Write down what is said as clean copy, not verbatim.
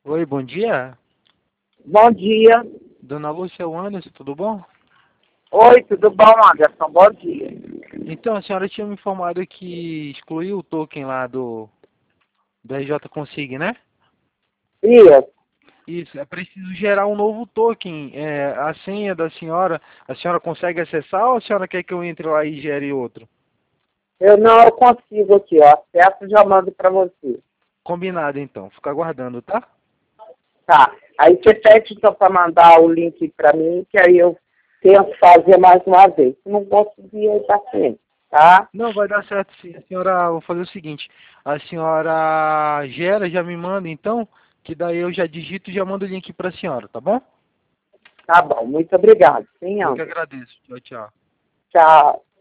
Oi, bom dia. Bom dia. Dona Lúcia Anderson, tudo bom? Oi, tudo bom, Anderson? Bom dia. Então, a senhora tinha me informado que excluiu o token lá do RJ Consig, né? Isso. Isso, é preciso gerar um novo token. A senha da senhora, a senhora consegue acessar ou a senhora quer que eu entre lá e gere outro? Eu consigo aqui, ó. Acesso, já mando para você. Combinado, então. Fica aguardando, tá? Tá. Aí você pede então para mandar o link para mim, que aí eu tento fazer mais uma vez. Se não conseguir, aí tá certo, tá? Não, vai dar certo sim. A senhora, vou fazer o seguinte. A senhora gera, já me manda então, que daí eu já digito e já mando o link para a senhora, tá bom? Tá bom. Muito obrigado. Sim, Eu que Anderson. agradeço. Tchau, tchau. Tchau.